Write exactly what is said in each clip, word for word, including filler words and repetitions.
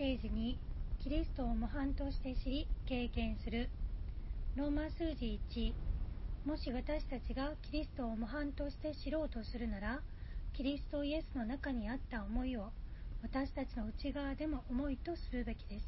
ステージにキリストを模範として知り経験する。ローマ数字いち。もし私たちがキリストを模範として知ろうとするなら、キリストイエスの中にあった思いを私たちの内側でも思いとするべきです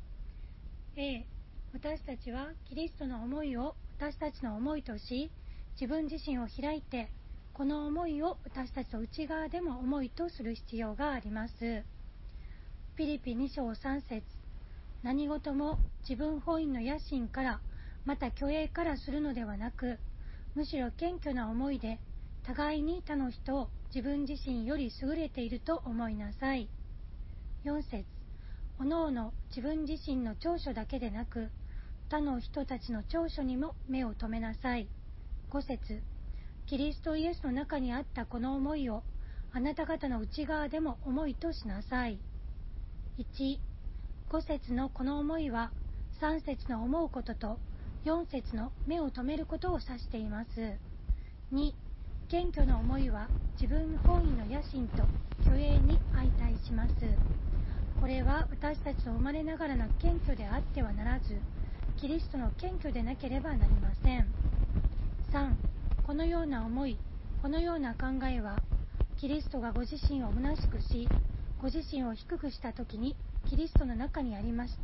。A、私たちはキリストの思いを私たちの思いとし、自分自身を開いて、この思いを私たちの内側でも思いとする必要があります。ピリピに章さん節。何事も自分本位の野心から、また虚栄からするのではなく、むしろ謙虚な思いで、互いに他の人を自分自身より優れていると思いなさい。よん節。おのおの自分自身の長所だけでなく、他の人たちの長所にも目を留めなさい。ご節。キリストイエスの中にあったこの思いを、あなた方の内側でも思いとしなさい。いち、ご節のこの思いは、さん節の思うことと、よん節の目を留めることを指しています。に、謙虚な思いは自分本位の野心と虚栄に相対します。これは私たちの生まれながらの謙虚であってはならず、キリストの謙虚でなければなりません。さん、このような思い、このような考えは、キリストがご自身を虚しくし、ご自身を低くしたときにキリストの中にありました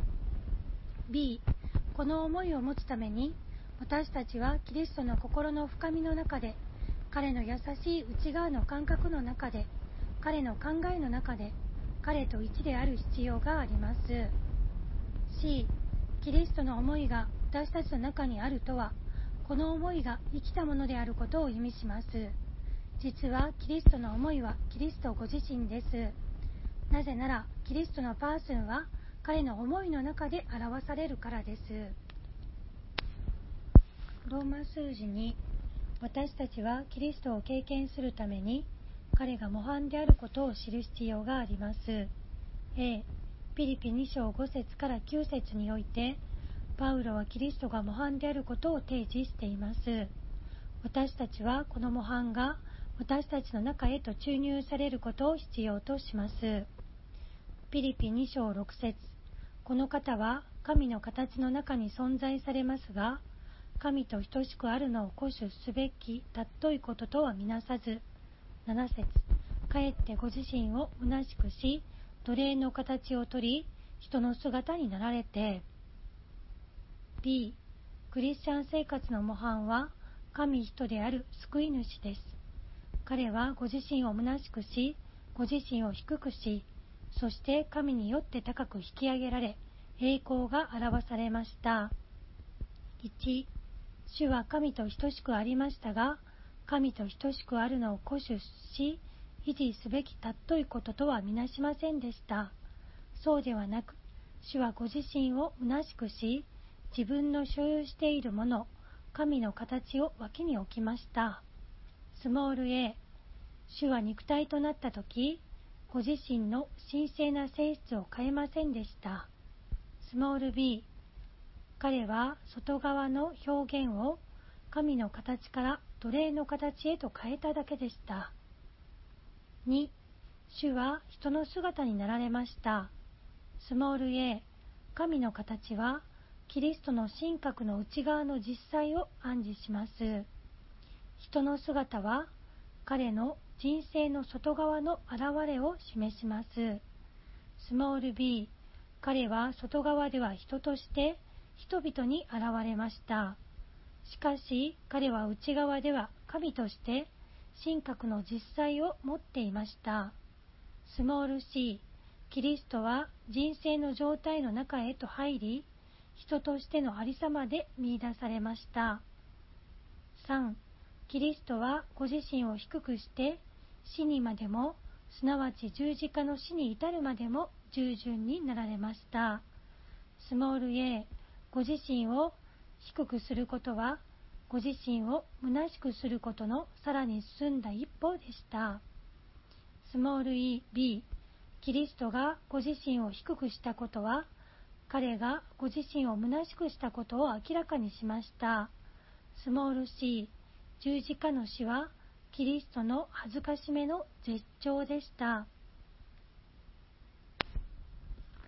。B、この思いを持つために、私たちはキリストの心の深みの中で、彼の優しい内側の感覚の中で、彼の考えの中で、彼と一である必要があります。C、キリストの思いが私たちの中にあるとは、この思いが生きたものであることを意味します。実はキリストの思いはキリストご自身です。なぜなら、キリストのパーソンは彼の思いの中で表されるからです。ローマ数字に、私たちはキリストを経験するために、彼が模範であることを知る必要があります。A、ピリピに章ご節からきゅう節において、パウロはキリストが模範であることを提示しています。私たちはこの模範が私たちの中へと注入されることを必要とします。ピリピに章ろく節。この方は神の形の中に存在されますが、神と等しくあるのを固守すべき尊いこととはみなさず。なな節。かえってご自身を虚しくし、奴隷の形をとり、人の姿になられて。B、クリスチャン生活の模範は、神人である救い主です。彼はご自身を虚しくし、ご自身を低くし、そして神によって高く引き上げられ、栄光が表されました。いち、主は神と等しくありましたが、神と等しくあるのを固守し、維持すべき尊いこととはみなしませんでした。そうではなく、主はご自身を虚しくし、自分の所有しているもの、神の形を脇に置きました。スモール a、主は肉体となったとき、ご自身の神聖な性質を変えませんでした。スモール b、彼は外側の表現を神の形から奴隷の形へと変えただけでした。に、主は人の姿になられました。スモール a、神の形はキリストの神格の内側の実際を暗示します。人の姿は彼の人生の外側の現れを示します。スモール b、彼は外側では人として人々に現れました。しかし彼は内側では神として神格の実際を持っていました。スモール c、キリストは人生の状態の中へと入り、人としてのありさまで見出されました。さん、キリストはご自身を低くして死にまでも、すなわち十字架の死に至るまでも従順になられました。スモール a、ご自身を低くすることは、ご自身を虚しくすることのさらに進んだ一歩でした。スモール b、キリストがご自身を低くしたことは、彼がご自身を虚しくしたことを明らかにしました。スモール c、十字架の死はキリストの恥ずかしめの絶頂でした。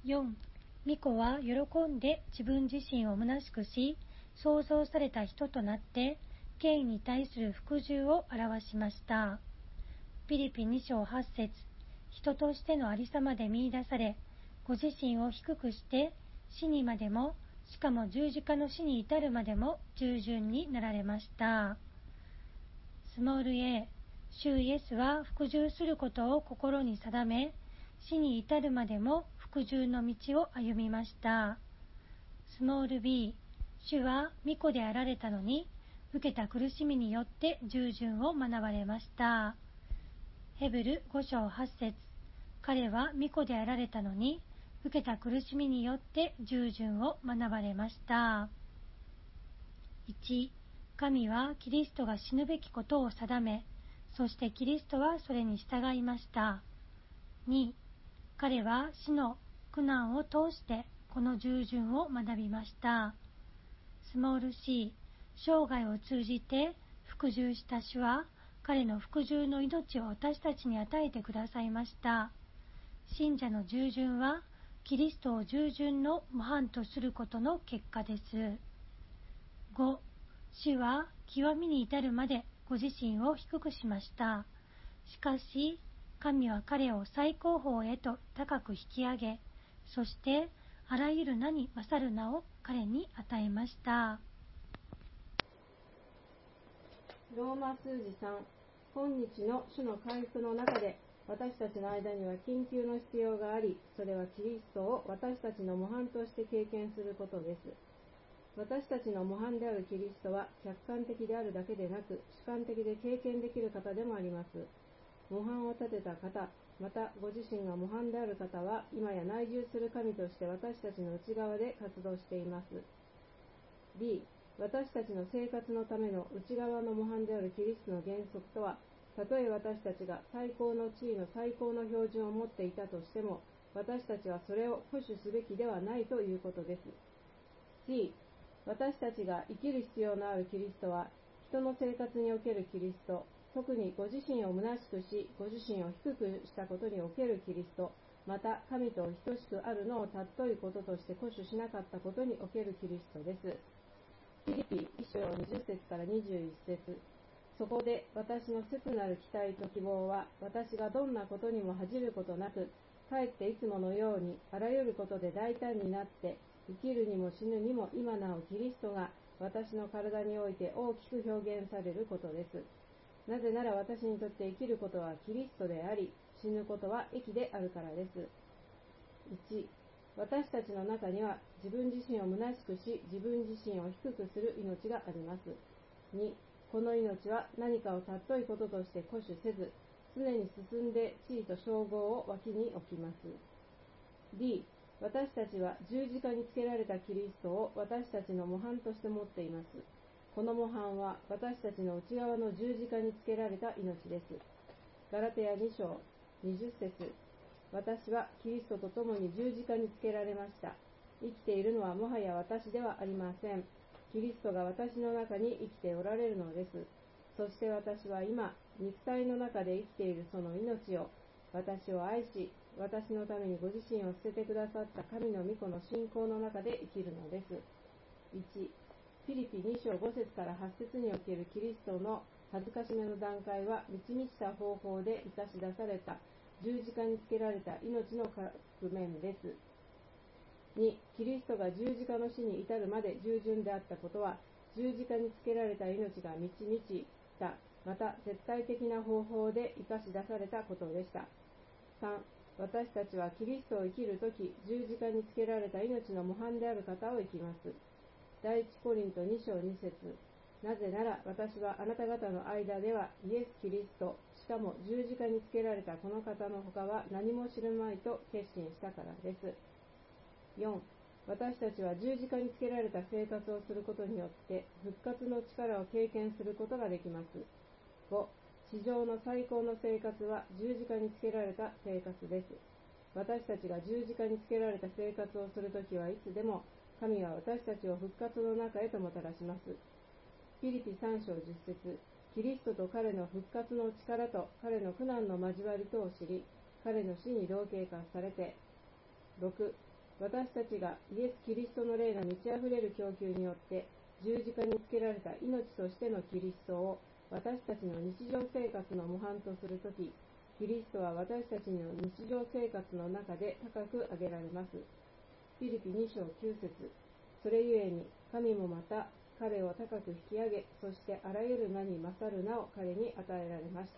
よん. 巫女は喜んで自分自身を虚しくし、創造された人となって、権威に対する服従を表しました。ピリピに章はち節。人としてのありさまで見出され、ご自身を低くして、死にまでも、しかも十字架の死に至るまでも従順になられました。スモール a、主イエスは服従することを心に定め、死に至るまでも服従の道を歩みました。スモール b、主は御子であられたのに、受けた苦しみによって従順を学ばれました。ヘブルご章はち節。彼は御子であられたのに、受けた苦しみによって従順を学ばれました。いち. 神はキリストが死ぬべきことを定め、そしてキリストはそれに従いました。に. 彼は死の苦難を通してこの従順を学びました。スモール c、生涯を通じて服従した主は、彼の服従の命を私たちに与えてくださいました。信者の従順は、キリストを従順の模範とすることの結果です。ご. 主は極みに至るまでご自身を低くしました。しかし、神は彼を最高峰へと高く引き上げ、そしてあらゆる名に勝る名を彼に与えました。 ローマ数字さん、今日の主の回復の中で、私たちの間には緊急の必要があり、それはキリストを私たちの模範として経験することです。私たちの模範であるキリストは客観的であるだけでなく、主観的で経験できる方でもあります。模範を立てた方、またご自身が模範である方は、今や内住する神として私たちの内側で活動しています。B、私たちの生活のための内側の模範であるキリストの原則とは、たとえ私たちが最高の地位の最高の標準を持っていたとしても、私たちはそれを保守すべきではないということです。C、私たちが生きる必要のあるキリストは、人の生活におけるキリスト、特にご自身を虚しくし、ご自身を低くしたことにおけるキリスト、また神と等しくあるのを尊いこととして固守しなかったことにおけるキリストです。ピリピいち章にじゅっ節からにじゅういち節。そこで私の切なる期待と希望は、私がどんなことにも恥じることなく、かえっていつものようにあらゆることで大胆になって、生きるにも死ぬにも今なおキリストが私の体において大きく表現されることです。なぜなら私にとって生きることはキリストであり、死ぬことは益であるからです。いち. 私たちの中には自分自身を虚しくし、自分自身を低くする命があります。に. この命は何かを尊いこととして固守せず、常に進んで地位と称号を脇に置きます。D. 私たちは十字架につけられたキリストを私たちの模範として持っています。この模範は私たちの内側の十字架につけられた命です。ガラテヤに章にじゅっ節。私はキリストと共に十字架につけられました。生きているのはもはや私ではありません。キリストが私の中に生きておられるのです。そして私は今、肉体の中で生きているその命を、私を愛し、私のためにご自身を捨ててくださった神の御子の信仰の中で生きるのです。いち. ピリピに章ご節からはち節におけるキリストの恥ずかしめの段階は、満ち満ちた方法で生かし出された十字架につけられた命の側面です。に. キリストが十字架の死に至るまで従順であったことは、十字架につけられた命が満ち満ちた、また絶対的な方法で生かし出されたことでした。さん. 私たちはキリストを生きるとき、十字架につけられた命の模範である方を生きます。第一コリントに章に節。なぜなら私はあなた方の間ではイエス・キリスト、しかも十字架につけられたこの方の他は何も知るまいと決心したからです。よん. 私たちは十字架につけられた生活をすることによって復活の力を経験することができます。ご. 地上の最高の生活は十字架につけられた生活です。私たちが十字架につけられた生活をするときはいつでも神は私たちを復活の中へともたらします。ピリピさん章じゅっ節。キリストと彼の復活の力と彼の苦難の交わりとを知り、彼の死に同型化されて。ろく. 私たちがイエス・キリストの霊の満ち溢れる供給によって十字架につけられた命としてのキリストを私たちの日常生活の模範とするとき、キリストは私たちの日常生活の中で高く上げられます。フィリピに章きゅう節。それゆえに神もまた彼を高く引き上げ、そしてあらゆる名に勝る名を彼に与えられました。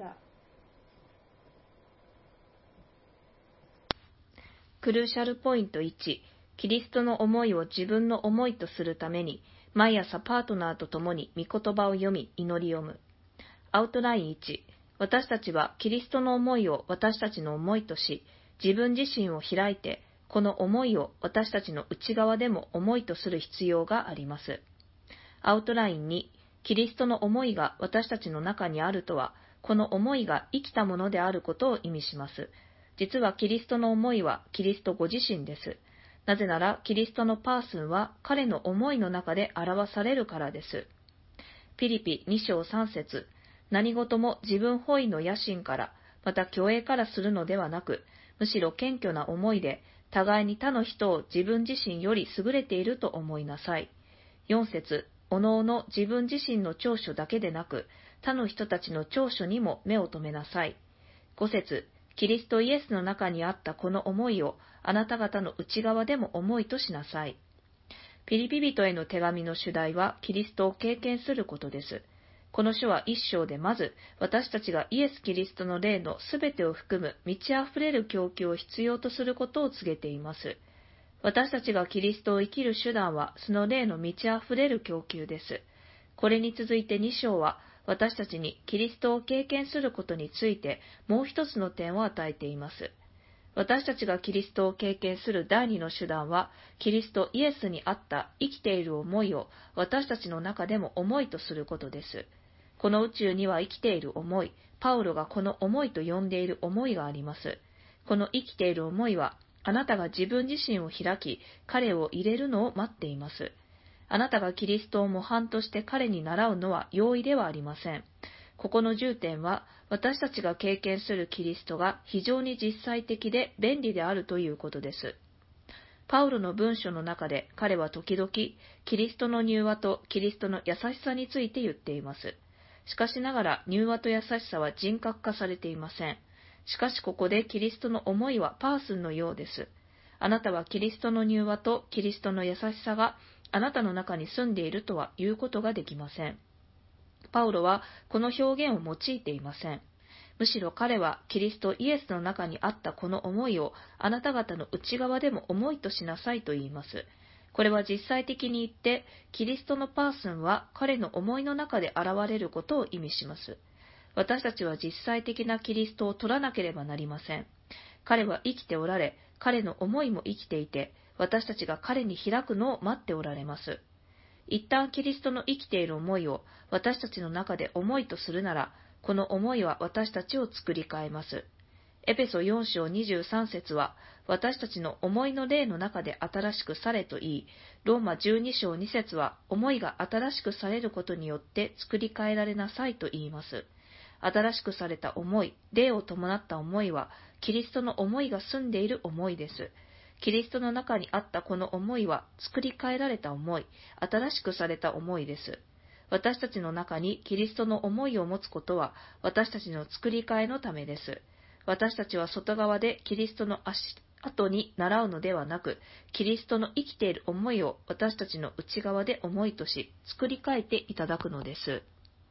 クルーシャルポイントいち、キリストの思いを自分の思いとするために、毎朝パートナーと共に御言葉を読み、祈り読む。アウトラインいち、私たちはキリストの思いを私たちの思いとし、自分自身を開いて、この思いを私たちの内側でも思いとする必要があります。アウトラインに、キリストの思いが私たちの中にあるとは、この思いが生きたものであることを意味します。実はキリストの思いはキリストご自身です。なぜならキリストのパーソンは彼の思いの中で表されるからです。ピリピに章さん節、何事も自分本位の野心から、また虚栄からするのではなく、むしろ謙虚な思いで、互いに他の人を自分自身より優れていると思いなさい。よん節、おのおの自分自身の長所だけでなく、他の人たちの長所にも目を留めなさい。ご節、キリストイエスの中にあったこの思いをあなた方の内側でも思いとしなさい。ピリピ人への手紙の主題はキリストを経験することです。この書は一章でまず私たちがイエス・キリストの霊のすべてを含む満ち溢れる供給を必要とすることを告げています。私たちがキリストを生きる手段はその霊の満ち溢れる供給です。これに続いてに章は私たちにキリストを経験することについてもう一つの点を与えています。私たちがキリストを経験する第二の手段は、キリストイエスにあった生きている思いを私たちの中でも思いとすることです。この宇宙には生きている思い、パウロがこの思いと呼んでいる思いがあります。この生きている思いは、あなたが自分自身を開き、彼を入れるのを待っています。あなたがキリストを模範として彼に倣うのは容易ではありません。ここの重点は、私たちが経験するキリストが非常に実際的で便利であるということです。パウロの文書の中で彼は時々、キリストの柔和とキリストの優しさについて言っています。しかしながら柔和と優しさは人格化されていません。しかしここでキリストの思いはパーソンのようです。あなたはキリストの柔和とキリストの優しさがあなたの中に住んでいるとは言うことができません。パウロはこの表現を用いていません。むしろ彼はキリストイエスの中にあったこの思いをあなた方の内側でも思いとしなさいと言います。これは実際的に言って、キリストのパーソンは彼の思いの中で現れることを意味します。私たちは実際的なキリストを取らなければなりません。彼は生きておられ、彼の思いも生きていて、私たちが彼に開くのを待っておられます。一旦キリストの生きている思いを私たちの中で思いとするなら、この思いは私たちを作り変えます。エペソよん章にじゅうさん節は、私たちの思いの霊の中で新しくされと言い、ローマじゅうに章に節は、思いが新しくされることによって作り変えられなさいと言います。新しくされた思い、霊を伴った思いは、キリストの思いが住んでいる思いです。キリストの中にあったこの思いは、作り変えられた思い、新しくされた思いです。私たちの中にキリストの思いを持つことは、私たちの作り変えのためです。私たちは外側でキリストの足跡に倣うのではなく、キリストの生きている思いを私たちの内側で思いとし、作り変えていただくのです。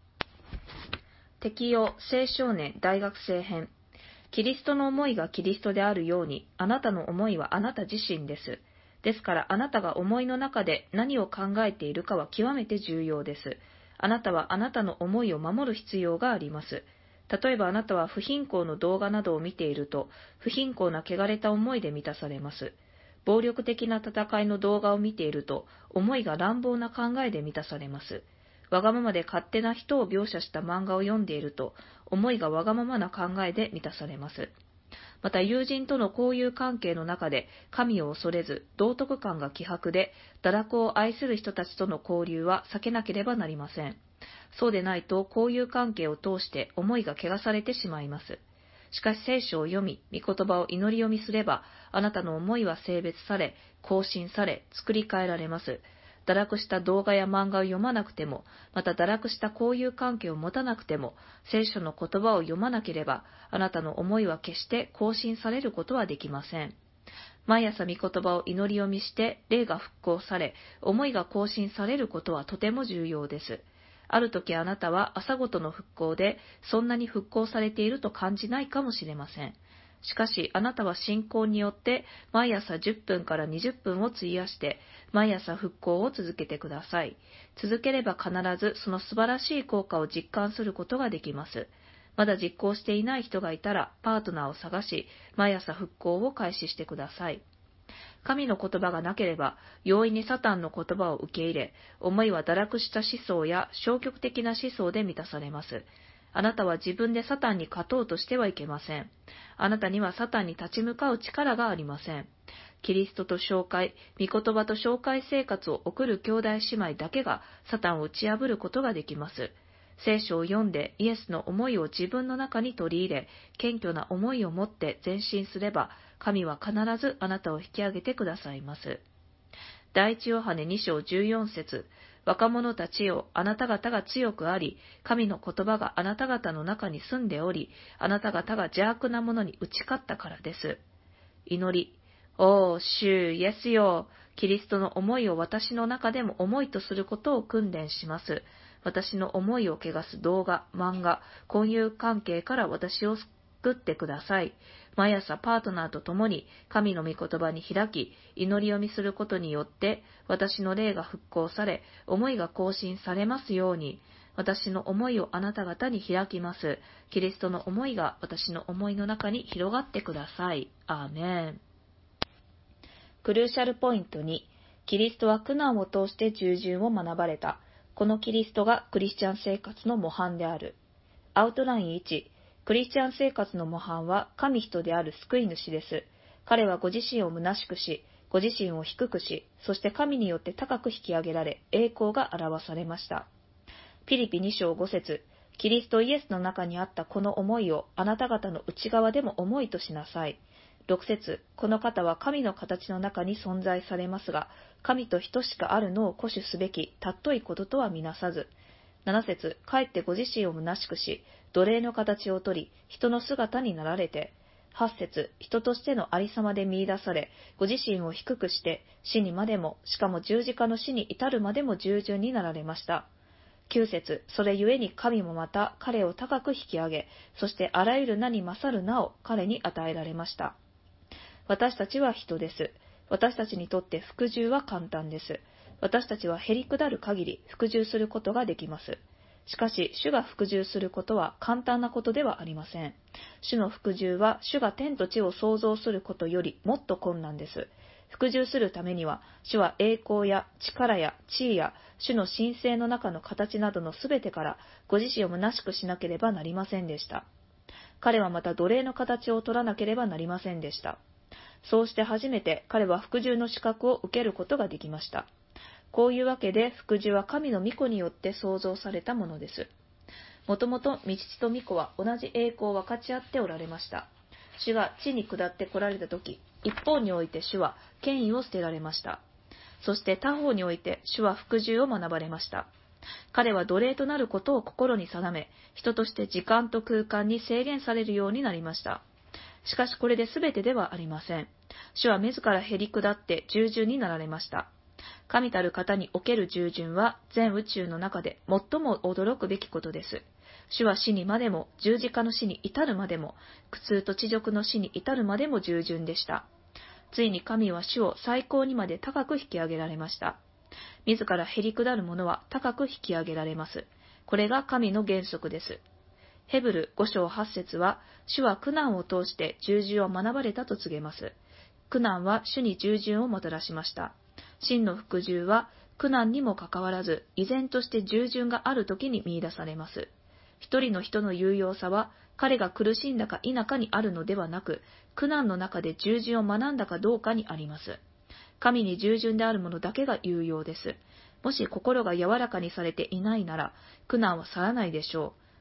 適用青少年大学生編。キリストの思いがキリストであるように、あなたの思いはあなた自身です。ですからあなたが思いの中で何を考えているかは極めて重要です。あなたはあなたの思いを守る必要があります。例えばあなたは不貧困の動画などを見ていると、不貧困な汚れた思いで満たされます。暴力的な戦いの動画を見ていると、思いが乱暴な考えで満たされます。わがままで勝手な人を描写した漫画を読んでいると、思いがわがままな考えで満たされます。また友人との交友関係の中で神を恐れず道徳感が希薄で堕落を愛する人たちとの交流は避けなければなりません。そうでないと交友関係を通して思いが汚されてしまいます。 しかし聖書を読み、御言葉を祈り読みすれば、あなたの思いは性別され、更新され、作り変えられます。堕落した動画や漫画を読まなくても、また堕落した交友関係を持たなくても、聖書の言葉を読まなければ、あなたの思いは決して更新されることはできません。毎朝御言葉を祈り読みして、霊が復興され、思いが更新されることはとても重要です。ある時あなたは朝ごとの復興で、そんなに復興されていると感じないかもしれません。しかし、あなたは信仰によって、毎朝じゅっぷんからにじゅっぷんを費やして、毎朝復興を続けてください。続ければ必ずその素晴らしい効果を実感することができます。まだ実行していない人がいたら、パートナーを探し、毎朝復興を開始してください。神の言葉がなければ、容易にサタンの言葉を受け入れ、思いは堕落した思想や消極的な思想で満たされます。あなたは自分でサタンに勝とうとしてはいけません。あなたにはサタンに立ち向かう力がありません。キリストと紹介、御言葉と紹介生活を送る兄弟姉妹だけがサタンを打ち破ることができます。聖書を読んでイエスの思いを自分の中に取り入れ、謙虚な思いを持って前進すれば、神は必ずあなたを引き上げてくださいます。第一ヨハネに章じゅうよん節、若者たちよ、あなた方が強くあり、神の言葉があなた方の中に住んでおり、あなた方が邪悪なものに打ち勝ったからです。祈り、おー、主イエスよ、キリストの思いを私の中でも思いとすることを訓練します。私の思いを汚す動画、漫画、婚友関係から私を救ってください。毎朝パートナーと共に神の御言葉に開き、祈り読みすることによって私の霊が復興され、思いが更新されますように。私の思いをあなた方に開きます。キリストの思いが私の思いの中に広がってください。アーメン。クルーシャルポイントに、キリストは苦難を通して従順を学ばれた。このキリストがクリスチャン生活の模範である。アウトラインいち、クリスチャン生活の模範は神人である救い主です。彼はご自身を虚しくし、ご自身を低くし、そして神によって高く引き上げられ、栄光が表されました。ピリピに章ご節、キリストイエスの中にあったこの思いをあなた方の内側でも思いとしなさい。ろく節、この方は神の形の中に存在されますが、神と等しかあるのを固守すべき尊いこととは見なさず。なな節、かえってご自身を虚しくし、奴隷の形をとり、人の姿になられて。はち節、人としてのありさまで見出され、ご自身を低くして、死にまでも、しかも十字架の死に至るまでも従順になられました。きゅう節、それゆえに神もまた彼を高く引き上げ、そしてあらゆる名に勝る名を彼に与えられました。私たちは人です。私たちにとって服従は簡単です。私たちはへりくだる限り服従することができます。しかし、主が服従することは簡単なことではありません。主の服従は、主が天と地を創造することよりもっと困難です。服従するためには、主は栄光や力や地位や、主の神聖の中の形などのすべてから、ご自身を虚しくしなければなりませんでした。彼はまた奴隷の形を取らなければなりませんでした。そうして初めて彼は服従の資格を受けることができました。こういうわけで服従は神の御子によって創造されたものです。もともと御父と御子は同じ栄光を分かち合っておられました。主が地に下って来られたとき、一方において主は権威を捨てられました。そして他方において主は服従を学ばれました。彼は奴隷となることを心に定め、人として時間と空間に制限されるようになりました。しかしこれで全てではありません。主は自らへり下って従順になられました。神たる方における従順は全宇宙の中で最も驚くべきことです。主は死にまでも、十字架の死に至るまでも、苦痛と恥辱の死に至るまでも従順でした。ついに神は主を最高にまで高く引き上げられました。自らへり下る者は高く引き上げられます。これが神の原則です。ヘブルご章はち節は、主は苦難を通して従順を学ばれたと告げます。苦難は主に従順をもたらしました。真の服従は苦難にもかかわらず、依然として従順があるときに見出されます。一人の人の有用さは、彼が苦しんだか否かにあるのではなく、苦難の中で従順を学んだかどうかにあります。神に従順である者だけが有用です。もし心が柔らかにされていないなら、苦難は去らないでしょう。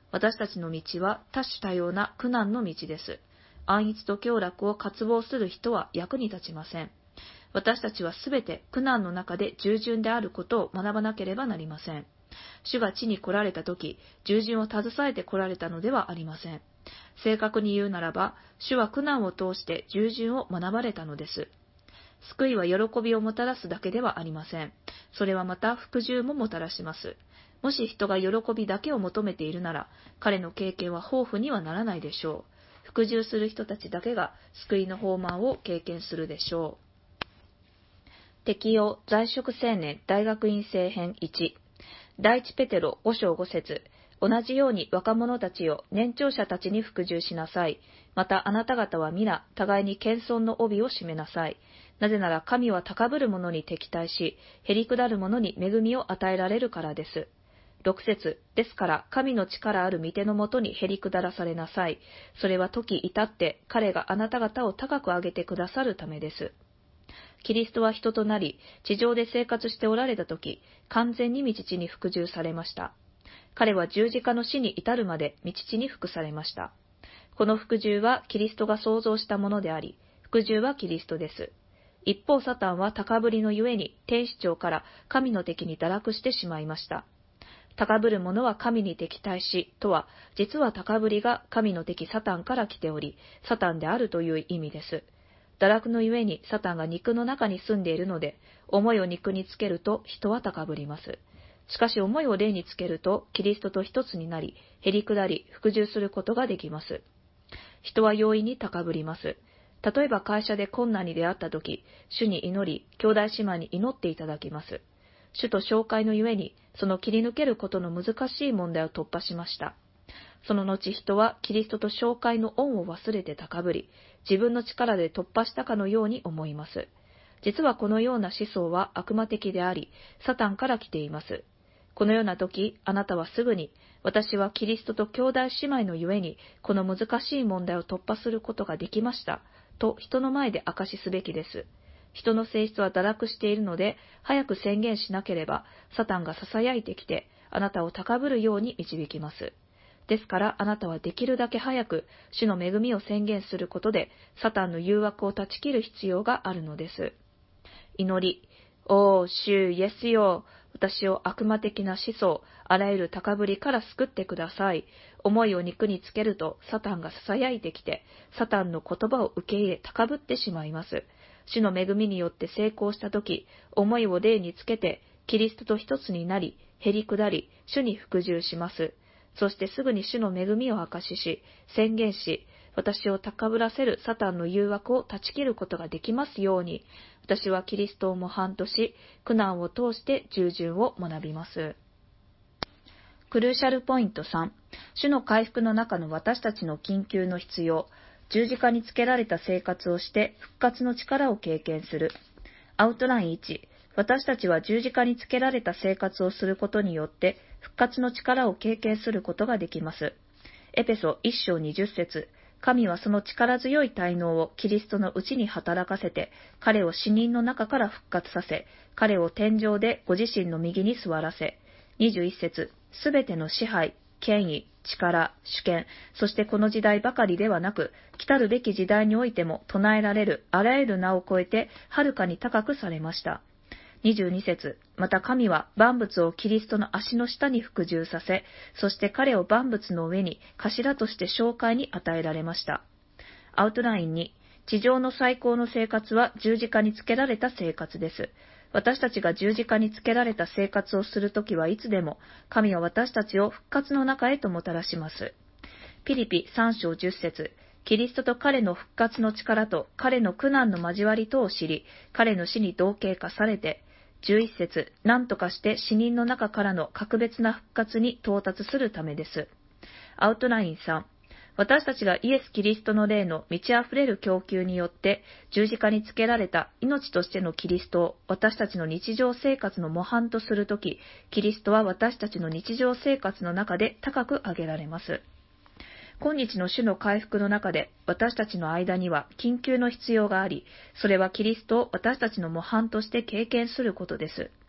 私たちの道は多種多様な苦難の道です。安逸と享楽を渇望する人は役に立ちません。私たちはすべて苦難の中で従順であることを学ばなければなりません。主が地に来られたとき、従順を携えて来られたのではありません。正確に言うならば、主は苦難を通して従順を学ばれたのです。救いは喜びをもたらすだけではありません。それはまた服従ももたらします。もし人が喜びだけを求めているなら、彼の経験は豊富にはならないでしょう。服従する人たちだけが救いの豊満を経験するでしょう。適用在職青年大学院生編いち。第一ペテロご章ご節。同じように若者たちよ、年長者たちに服従しなさい。またあなた方は皆、互いに謙遜の帯を締めなさい。なぜなら神は高ぶる者に敵対し、へりくだる者に恵みを与えられるからです。ろく節。ですから、神の力ある御手のもとにへりくだらされなさい。それは時至って、彼があなた方を高く上げてくださるためです。キリストは人となり、地上で生活しておられたとき、完全に御父に服従されました。彼は十字架の死に至るまで御父に服されました。この服従はキリストが創造したものであり、服従はキリストです。一方、サタンは高ぶりのゆえに天使長から神の敵に堕落してしまいました。高ぶる者は神に敵対しとは、実は高ぶりが神の敵サタンから来ており、サタンであるという意味です。堕落のゆえにサタンが肉の中に住んでいるので、思いを肉につけると人は高ぶります。しかし思いを霊につけるとキリストと一つになり、へりくだり、服従することができます。人は容易に高ぶります。例えば会社で困難に出会ったとき、主に祈り、兄弟姉妹に祈っていただきます。主と紹介のゆえに、その切り抜けることの難しい問題を突破しました。その後人はキリストと紹介の恩を忘れて高ぶり、自分の力で突破したかのように思います。実はこのような思想は悪魔的であり、サタンから来ています。このような時、あなたはすぐに、私はキリストと兄弟姉妹のゆえに、この難しい問題を突破することができました、と人の前で証しすべきです。人の性質は堕落しているので、早く宣言しなければ、サタンが囁いてきて、あなたを高ぶるように導きます。ですからあなたはできるだけ早く主の恵みを宣言することでサタンの誘惑を断ち切る必要があるのです。祈り。おー、主イエスよ。私を悪魔的な思想、あらゆる高ぶりから救ってください。思いを肉につけるとサタンが囁いてきて、サタンの言葉を受け入れ高ぶってしまいます。主の恵みによって成功したとき、思いを霊につけて、キリストと一つになり、へりくだり、主に服従します。そしてすぐに主の恵みを証しし、宣言し、私を高ぶらせるサタンの誘惑を断ち切ることができますように、私はキリストを模範とし、苦難を通して従順を学びます。クルーシャルポイントさん、主の回復の中の私たちの緊急の必要、十字架につけられた生活をして復活の力を経験する。アウトラインいち、私たちは十字架につけられた生活をすることによって復活の力を経験することができます。エペソいっ章にじゅっ節、神はその力強い滞納をキリストのうちに働かせて、彼を死人の中から復活させ、彼を天上でご自身の右に座らせ、にじゅういち節、すべての支配、権威、力、主権、そしてこの時代ばかりではなく、来たるべき時代においても唱えられるあらゆる名を超えて、はるかに高くされました。にじゅうに節、また神は万物をキリストの足の下に服従させ、そして彼を万物の上に頭として紹介に与えられました。アウトラインに、地上の最高の生活は十字架につけられた生活です。私たちが十字架につけられた生活をするときはいつでも、神は私たちを復活の中へともたらします。ピリピさん章じゅっ節、キリストと彼の復活の力と彼の苦難の交わりとを知り、彼の死に同型化されて、じゅういち節、何とかして死人の中からの格別な復活に到達するためです。アウトラインさん、私たちがイエス・キリストの霊の満ち溢れる供給によって十字架につけられた命としてのキリストを私たちの日常生活の模範とするとき、キリストは私たちの日常生活の中で高く上げられます。今日の主の回復の中で私たちの間には緊急の必要があり、それはキリストを私たちの模範として経験することです。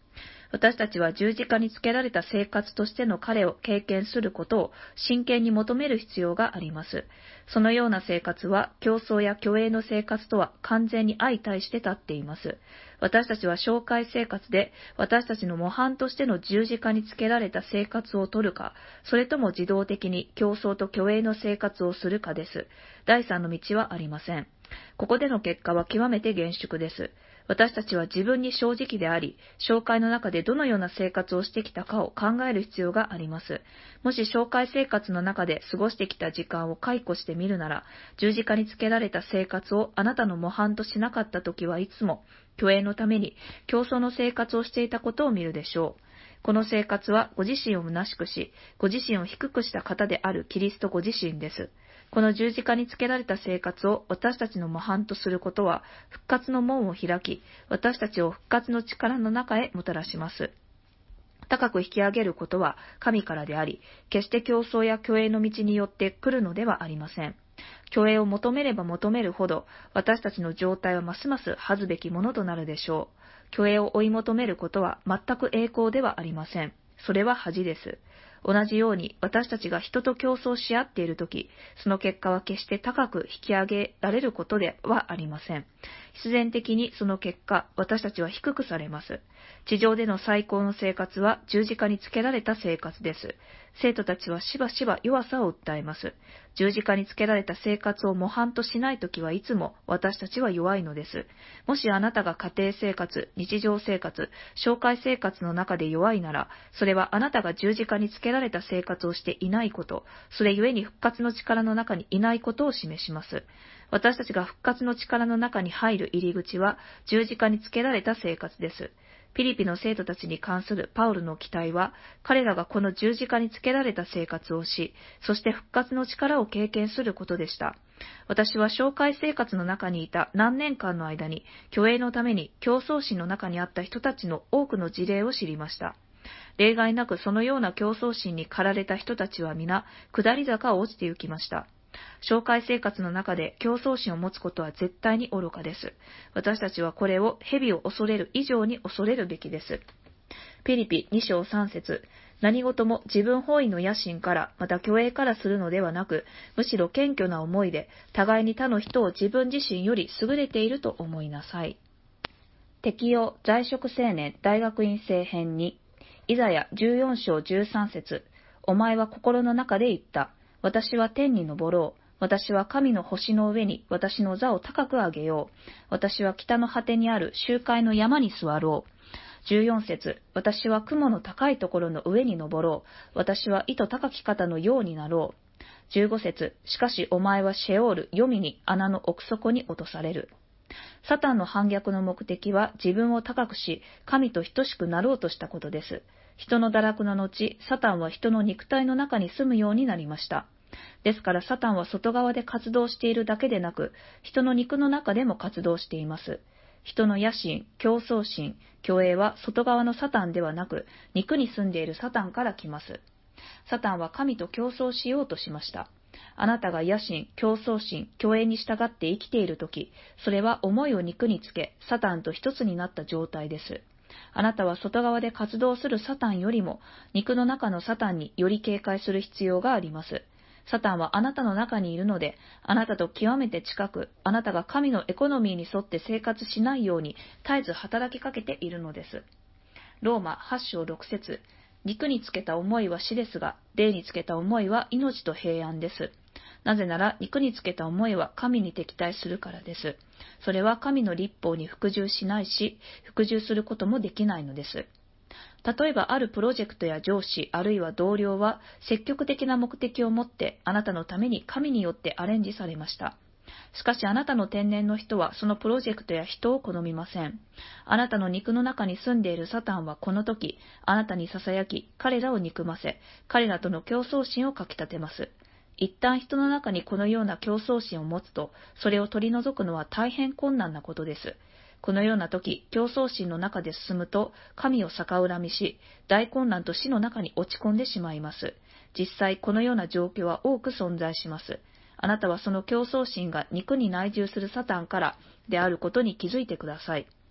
私たちは十字架につけられた生活としての彼を経験することを真剣に求める必要があります。そのような生活は競争や虚栄の生活とは完全に相対して立っています。私たちは紹介生活で私たちの模範としての十字架につけられた生活を取るか、それとも自動的に競争と虚栄の生活をするかです。第三の道はありません。ここでの結果は極めて厳粛です。私たちは自分に正直であり、紹介の中でどのような生活をしてきたかを考える必要があります。もし紹介生活の中で過ごしてきた時間を回顧してみるなら、十字架につけられた生活をあなたの模範としなかったときはいつも、虚栄のために競争の生活をしていたことを見るでしょう。この生活はご自身を虚しくし、ご自身を低くした方であるキリストご自身です。この十字架につけられた生活を私たちの模範とすることは、復活の門を開き、私たちを復活の力の中へもたらします。高く引き上げることは神からであり、決して競争や虚栄の道によって来るのではありません。虚栄を求めれば求めるほど、私たちの状態はますます恥ずべきものとなるでしょう。虚栄を追い求めることは全く栄光ではありません。それは恥です。同じように私たちが人と競争し合っているとき、その結果は決して高く引き上げられることではありません。必然的にその結果、私たちは低くされます。地上での最高の生活は十字架につけられた生活です。生徒たちはしばしば弱さを訴えます。十字架につけられた生活を模範としないときはいつも私たちは弱いのです。もしあなたが家庭生活、日常生活、紹介生活の中で弱いなら、それはあなたが十字架につけられた生活をしていないこと、それゆえに復活の力の中にいないことを示します。私たちが復活の力の中に入る入り口は十字架につけられた生活です。ピリピの生徒たちに関するパウルの期待は、彼らがこの十字架につけられた生活をし、そして復活の力を経験することでした。私は紹介生活の中にいた何年間の間に、虚栄のために競争心の中にあった人たちの多くの事例を知りました。例外なくそのような競争心に駆られた人たちは皆、下り坂を落ちて行きました。紹介生活の中で競争心を持つことは絶対に愚かです。私たちはこれを蛇を恐れる以上に恐れるべきです。ピリピに章さん節、何事も自分本位の野心から、また虚栄からするのではなく、むしろ謙虚な思いで、互いに他の人を自分自身より優れていると思いなさい。適用在職青年大学院生編に、イザヤじゅうよん章じゅうさん節、お前は心の中で言った。私は天に昇ろう。私は神の星の上に私の座を高く上げよう。私は北の果てにある周海の山に座ろう。じゅうよん節、私は雲の高いところの上に登ろう。私は糸高き方のようになろう。じゅうご節、しかしお前はシェオール、黄泉に穴の奥底に落とされる。サタンの反逆の目的は自分を高くし、神と等しくなろうとしたことです。人の堕落の後、サタンは人の肉体の中に住むようになりました。ですからサタンは外側で活動しているだけでなく、人の肉の中でも活動しています。人の野心、競争心、虚栄は外側のサタンではなく、肉に住んでいるサタンから来ます。サタンは神と競争しようとしました。あなたが野心、競争心、虚栄に従って生きているとき、それは思いを肉につけ、サタンと一つになった状態です。あなたは外側で活動するサタンよりも、肉の中のサタンにより警戒する必要があります。サタンはあなたの中にいるので、あなたと極めて近く、あなたが神のエコノミーに沿って生活しないように絶えず働きかけているのです。ローマはち章ろく節、肉につけた思いは死ですが、霊につけた思いは命と平安です。なぜなら肉につけた思いは神に敵対するからです。それは神の律法に服従しないし、服従することもできないのです。例えばあるプロジェクトや上司あるいは同僚は積極的な目的を持ってあなたのために神によってアレンジされました。しかしあなたの天然の人はそのプロジェクトや人を好みません。あなたの肉の中に住んでいるサタンはこの時あなたに囁き彼らを憎ませ、彼らとの競争心をかきたてます。一旦人の中にこのような競争心を持つと、それを取り除くのは大変困難なことです。このような時、競争心の中で進むと、神を逆恨みし、大混乱と死の中に落ち込んでしまいます。実際、このような状況は多く存在します。あなたはその競争心が肉に内住するサタンからであることに気づいてください。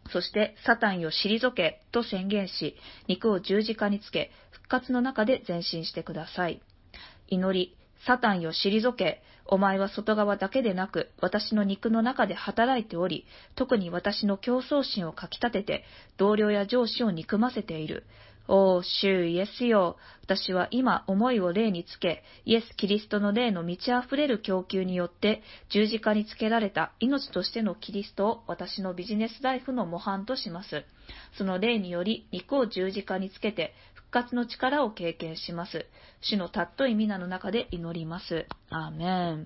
そしてサタンよ退けと宣言し、肉を十字架につけ、復活の中で前進してください。祈り、サタンよ退け、お前は外側だけでなく、私の肉の中で働いており、特に私の競争心をかき立てて、同僚や上司を憎ませている。おー、主イエスよ。私は今思いを霊につけ、イエス・キリストの霊の満ち溢れる供給によって、十字架につけられた命としてのキリストを私のビジネスライフの模範とします。その霊により、肉を十字架につけて、復活の力を経験します。主の尊い皆の中で祈ります。アーメン。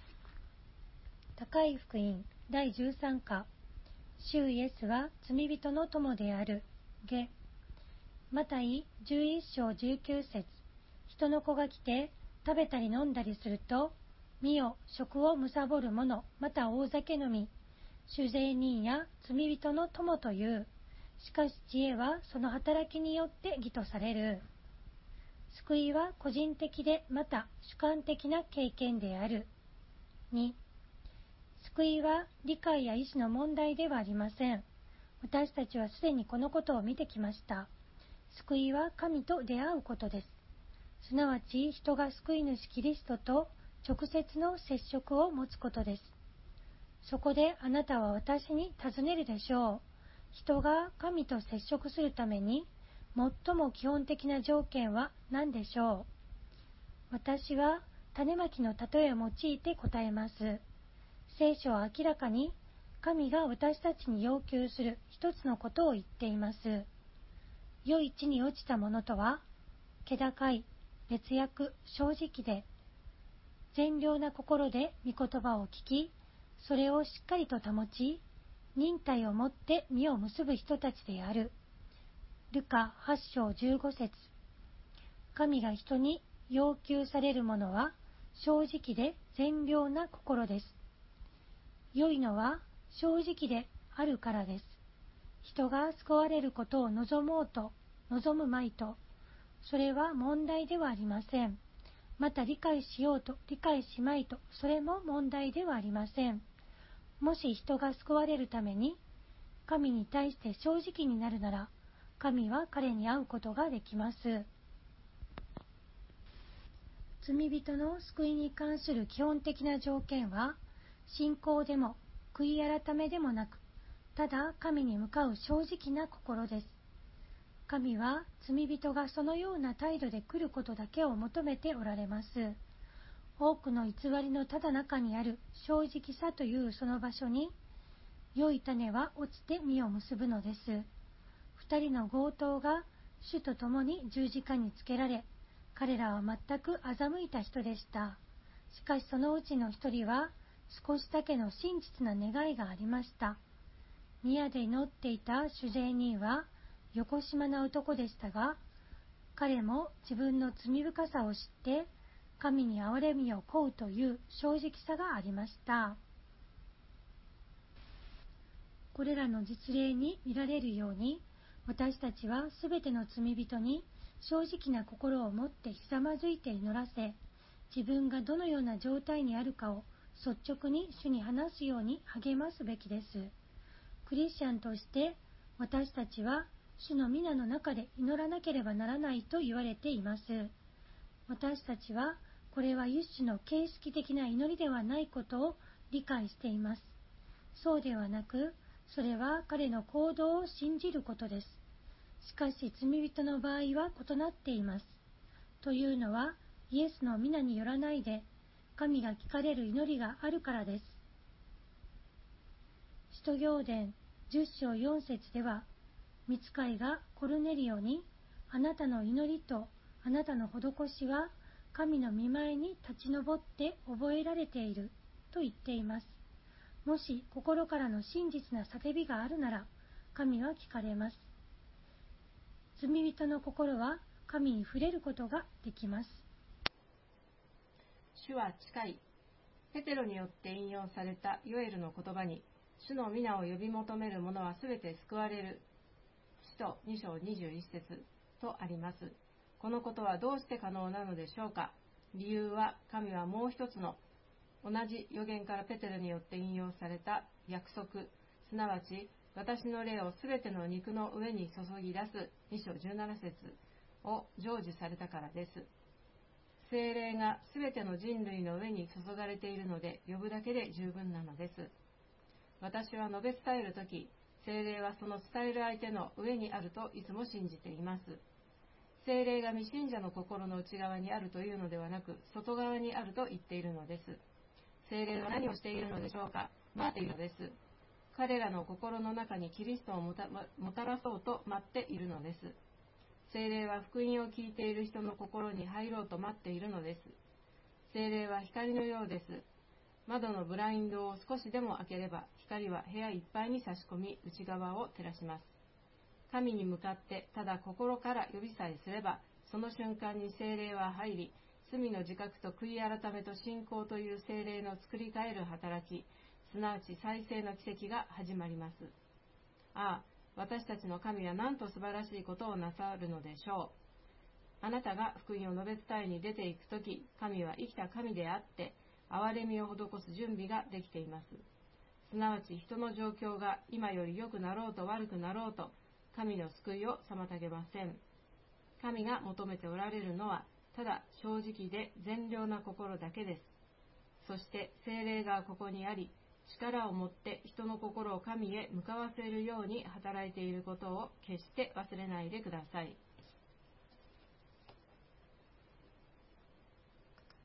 高い福音だいじゅうさん課。主イエスは罪人の友である。下。マタイじゅういっ章じゅうきゅう節。人の子が来て食べたり飲んだりすると、見よ、食を貪る者、また大酒飲み、酒税人や罪人の友という。しかし知恵はその働きによって義とされる。救いは個人的でまた主観的な経験である。に、救いは理解や意志の問題ではありません。私たちはすでにこのことを見てきました。救いは神と出会うことです。すなわち人が救い主キリストと直接の接触を持つことです。そこであなたは私に尋ねるでしょう。人が神と接触するために最も基本的な条件は何でしょう。私は種まきの例えを用いて答えます。聖書は明らかに神が私たちに要求する一つのことを言っています。良い地に落ちたものとは、気高い、烈悪、正直で、善良な心で御言葉を聞き、それをしっかりと保ち、忍耐をもって実を結ぶ人たちである。ルカはち章じゅうご節。神が人に要求されるものは、正直で善良な心です。良いのは正直であるからです。人が救われることを望もうと、望むまいと、それは問題ではありません。また理解しようと、理解しまいと、それも問題ではありません。もし人が救われるために、神に対して正直になるなら、神は彼に会うことができます。罪人の救いに関する基本的な条件は、信仰でも悔い改めでもなく、ただ神に向かう正直な心です。神は罪人がそのような態度で来ることだけを求めておられます。多くの偽りのただ中にある正直さというその場所に、良い種は落ちて実を結ぶのです。二人の強盗が主と共に十字架につけられ、彼らは全く欺いた人でした。しかしそのうちの一人は少しだけの真実な願いがありました。宮で祈っていた酒税人はよこしまな男でしたが、彼も自分の罪深さを知って神に憐れみを請うという正直さがありました。これらの実例に見られるように、私たちはすべての罪人に正直な心を持ってひざまずいて祈らせ、自分がどのような状態にあるかを率直に主に話すように励ますべきです。クリスチャンとして私たちは主の皆の中で祈らなければならないと言われています。私たちはこれは一種の形式的な祈りではないことを理解しています。そうではなく、それは彼の行動を信じることです。しかし罪人の場合は異なっています。というのはイエスの皆によらないで神が聞かれる祈りがあるからです。使徒行伝じゅっ章よん節では、御使いがコルネリオに、あなたの祈りとあなたの施しは神の御前に立ち上って覚えられていると言っています。もし心からの真実な叫びがあるなら、神は聞かれます。罪人の心は神に触れることができます。 主は近い。ペテロによって引用されたヨエルの言葉に、主の皆を呼び求める者はすべて救われる。使徒に章にじゅういち節とあります。このことはどうして可能なのでしょうか。理由は、神はもう一つの同じ預言からペテロによって引用された約束、すなわち私の霊をすべての肉の上に注ぎ出すに章じゅうなな節を成就されたからです。聖霊がすべての人類の上に注がれているので、呼ぶだけで十分なのです。私は述べ伝えるとき、聖霊はその伝える相手の上にあるといつも信じています。聖霊が未信者の心の内側にあるというのではなく、外側にあると言っているのです。聖霊は何をしているのでしょうか。待っているのです。彼らの心の中にキリストをも た, もたらそうと待っているのです。聖霊は福音を聞いている人の心に入ろうと待っているのです。聖霊は光のようです。窓のブラインドを少しでも開ければ、光は部屋いっぱいに差し込み、内側を照らします。神に向かってただ心から呼びさえすれば、その瞬間に聖霊は入り、罪の自覚と悔い改めと信仰という聖霊の作り変える働き、すなわち再生の奇跡が始まります。ああ、私たちの神はなんと素晴らしいことをなさるのでしょう。あなたが福音を述べ伝えに出ていくとき、神は生きた神であって、憐れみを施す準備ができています。すなわち人の状況が今より良くなろうと悪くなろうと、神の救いを妨げません。神が求めておられるのは、ただ正直で善良な心だけです。そして聖霊がここにあり、力を持って人の心を神へ向かわせるように働いていることを決して忘れないでください。